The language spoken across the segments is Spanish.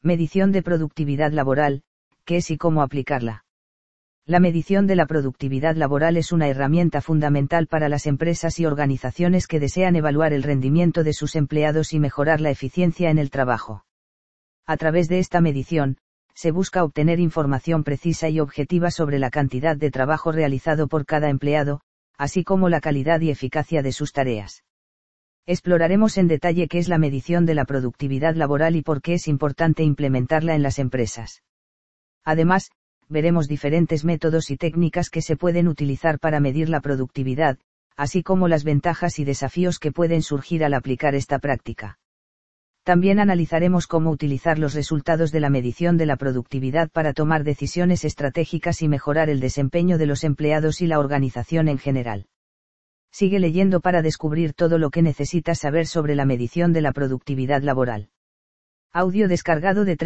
Medición de productividad laboral, ¿qué es y cómo aplicarla? La medición de la productividad laboral es una herramienta fundamental para las empresas y organizaciones que desean evaluar el rendimiento de sus empleados y mejorar la eficiencia en el trabajo. A través de esta medición, se busca obtener información precisa y objetiva sobre la cantidad de trabajo realizado por cada empleado, así como la calidad y eficacia de sus tareas. Exploraremos en detalle qué es la medición de la productividad laboral y por qué es importante implementarla en las empresas. Además, veremos diferentes métodos y técnicas que se pueden utilizar para medir la productividad, así como las ventajas y desafíos que pueden surgir al aplicar esta práctica. También analizaremos cómo utilizar los resultados de la medición de la productividad para tomar decisiones estratégicas y mejorar el desempeño de los empleados y la organización en general. Sigue leyendo para descubrir todo lo que necesitas saber sobre la medición de la productividad laboral. Audio descargado de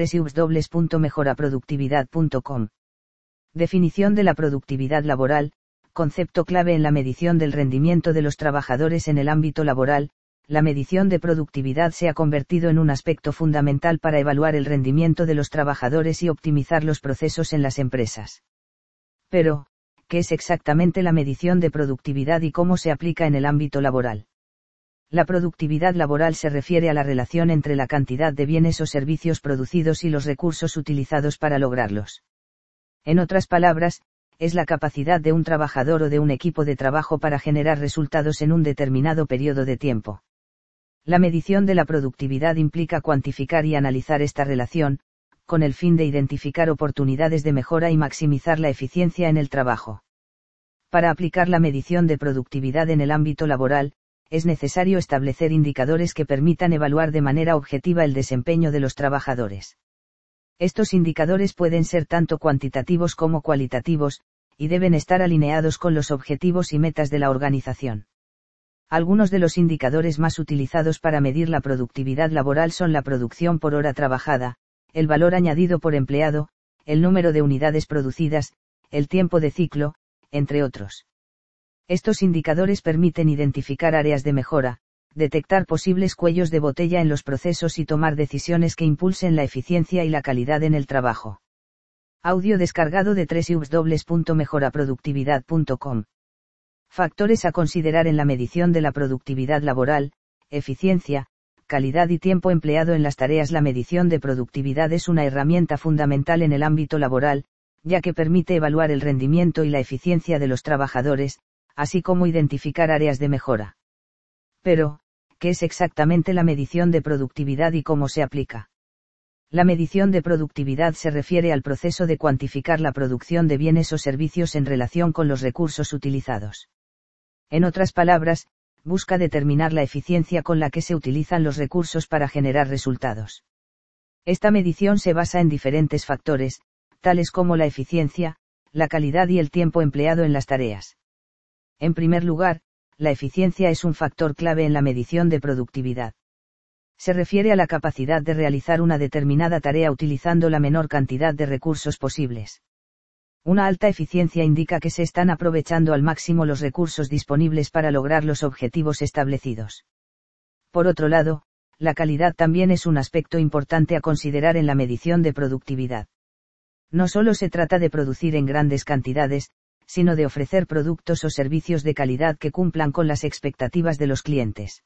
www.mejoraproductividad.com. Definición de la productividad laboral, concepto clave en la medición del rendimiento de los trabajadores en el ámbito laboral. La medición de productividad se ha convertido en un aspecto fundamental para evaluar el rendimiento de los trabajadores y optimizar los procesos en las empresas. Pero, ¿qué es exactamente la medición de productividad y cómo se aplica en el ámbito laboral? La productividad laboral se refiere a la relación entre la cantidad de bienes o servicios producidos y los recursos utilizados para lograrlos. En otras palabras, es la capacidad de un trabajador o de un equipo de trabajo para generar resultados en un determinado periodo de tiempo. La medición de la productividad implica cuantificar y analizar esta relación, con el fin de identificar oportunidades de mejora y maximizar la eficiencia en el trabajo. Para aplicar la medición de productividad en el ámbito laboral, es necesario establecer indicadores que permitan evaluar de manera objetiva el desempeño de los trabajadores. Estos indicadores pueden ser tanto cuantitativos como cualitativos, y deben estar alineados con los objetivos y metas de la organización. Algunos de los indicadores más utilizados para medir la productividad laboral son la producción por hora trabajada, el valor añadido por empleado, el número de unidades producidas, el tiempo de ciclo, entre otros. Estos indicadores permiten identificar áreas de mejora, detectar posibles cuellos de botella en los procesos y tomar decisiones que impulsen la eficiencia y la calidad en el trabajo. Audio descargado de www.mejoraproductividad.com. Factores a considerar en la medición de la productividad laboral, eficiencia, calidad y tiempo empleado en las tareas. La medición de productividad es una herramienta fundamental en el ámbito laboral, ya que permite evaluar el rendimiento y la eficiencia de los trabajadores, así como identificar áreas de mejora. Pero, ¿qué es exactamente la medición de productividad y cómo se aplica? La medición de productividad se refiere al proceso de cuantificar la producción de bienes o servicios en relación con los recursos utilizados. En otras palabras, busca determinar la eficiencia con la que se utilizan los recursos para generar resultados. Esta medición se basa en diferentes factores, tales como la eficiencia, la calidad y el tiempo empleado en las tareas. En primer lugar, la eficiencia es un factor clave en la medición de productividad. Se refiere a la capacidad de realizar una determinada tarea utilizando la menor cantidad de recursos posibles. Una alta eficiencia indica que se están aprovechando al máximo los recursos disponibles para lograr los objetivos establecidos. Por otro lado, la calidad también es un aspecto importante a considerar en la medición de productividad. No solo se trata de producir en grandes cantidades, sino de ofrecer productos o servicios de calidad que cumplan con las expectativas de los clientes.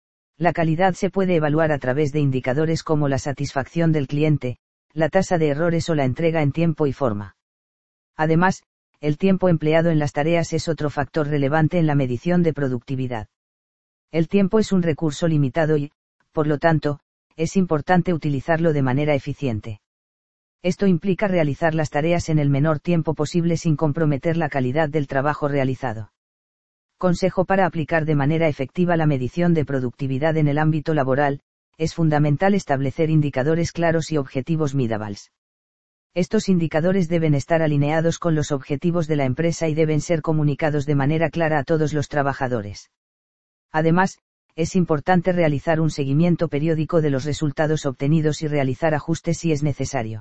La calidad se puede evaluar a través de indicadores como la satisfacción del cliente, la tasa de errores o la entrega en tiempo y forma. Además, el tiempo empleado en las tareas es otro factor relevante en la medición de productividad. El tiempo es un recurso limitado y, por lo tanto, es importante utilizarlo de manera eficiente. Esto implica realizar las tareas en el menor tiempo posible sin comprometer la calidad del trabajo realizado. Consejo para aplicar de manera efectiva la medición de productividad en el ámbito laboral: es fundamental establecer indicadores claros y objetivos measurable. Estos indicadores deben estar alineados con los objetivos de la empresa y deben ser comunicados de manera clara a todos los trabajadores. Además, es importante realizar un seguimiento periódico de los resultados obtenidos y realizar ajustes si es necesario.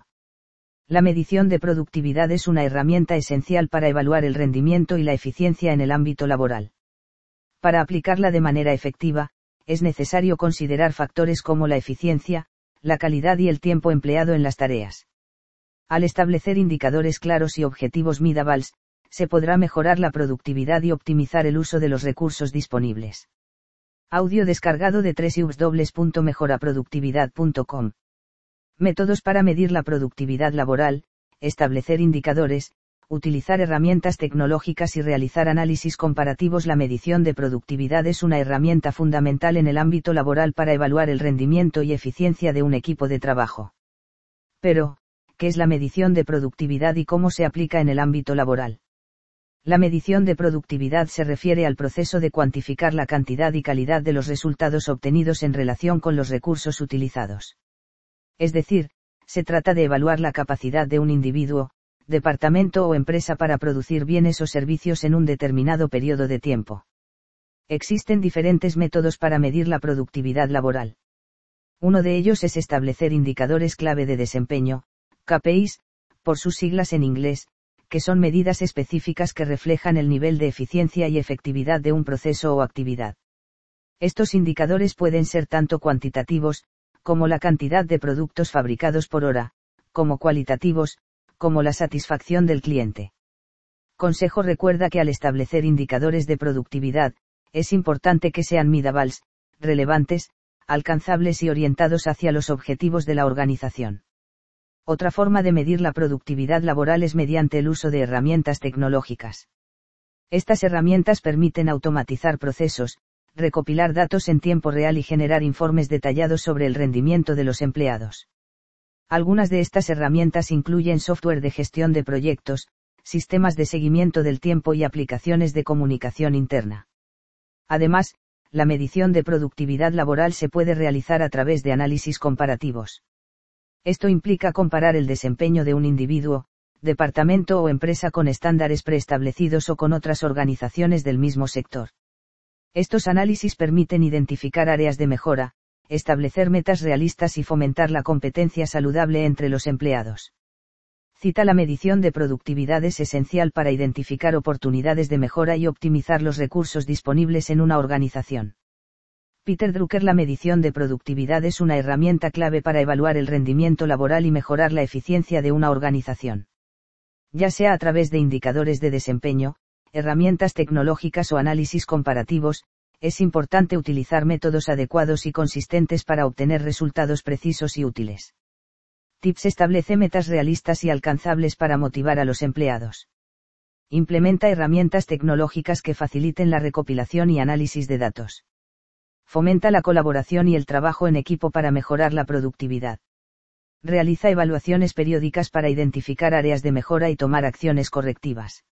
La medición de productividad es una herramienta esencial para evaluar el rendimiento y la eficiencia en el ámbito laboral. Para aplicarla de manera efectiva, es necesario considerar factores como la eficiencia, la calidad y el tiempo empleado en las tareas. Al establecer indicadores claros y objetivos measurable, se podrá mejorar la productividad y optimizar el uso de los recursos disponibles. Audio descargado de www.mejoraproductividad.com. Métodos para medir la productividad laboral: establecer indicadores, utilizar herramientas tecnológicas y realizar análisis comparativos. La medición de productividad es una herramienta fundamental en el ámbito laboral para evaluar el rendimiento y eficiencia de un equipo de trabajo. Pero, ¿qué es la medición de productividad y cómo se aplica en el ámbito laboral? La medición de productividad se refiere al proceso de cuantificar la cantidad y calidad de los resultados obtenidos en relación con los recursos utilizados. Es decir, se trata de evaluar la capacidad de un individuo, departamento o empresa para producir bienes o servicios en un determinado periodo de tiempo. Existen diferentes métodos para medir la productividad laboral. Uno de ellos es establecer indicadores clave de desempeño, KPIs, por sus siglas en inglés, que son medidas específicas que reflejan el nivel de eficiencia y efectividad de un proceso o actividad. Estos indicadores pueden ser tanto cuantitativos, como la cantidad de productos fabricados por hora, como cualitativos, como la satisfacción del cliente. Consejo: recuerda que al establecer indicadores de productividad, es importante que sean measurable, relevantes, alcanzables y orientados hacia los objetivos de la organización. Otra forma de medir la productividad laboral es mediante el uso de herramientas tecnológicas. Estas herramientas permiten automatizar procesos, recopilar datos en tiempo real y generar informes detallados sobre el rendimiento de los empleados. Algunas de estas herramientas incluyen software de gestión de proyectos, sistemas de seguimiento del tiempo y aplicaciones de comunicación interna. Además, la medición de productividad laboral se puede realizar a través de análisis comparativos. Esto implica comparar el desempeño de un individuo, departamento o empresa con estándares preestablecidos o con otras organizaciones del mismo sector. Estos análisis permiten identificar áreas de mejora, establecer metas realistas y fomentar la competencia saludable entre los empleados. Cita: la medición de productividad es esencial para identificar oportunidades de mejora y optimizar los recursos disponibles en una organización. Peter Drucker: la medición de productividad es una herramienta clave para evaluar el rendimiento laboral y mejorar la eficiencia de una organización. Ya sea a través de indicadores de desempeño, herramientas tecnológicas o análisis comparativos, es importante utilizar métodos adecuados y consistentes para obtener resultados precisos y útiles. Tips: establece metas realistas y alcanzables para motivar a los empleados. Implementa herramientas tecnológicas que faciliten la recopilación y análisis de datos. Fomenta la colaboración y el trabajo en equipo para mejorar la productividad. Realiza evaluaciones periódicas para identificar áreas de mejora y tomar acciones correctivas.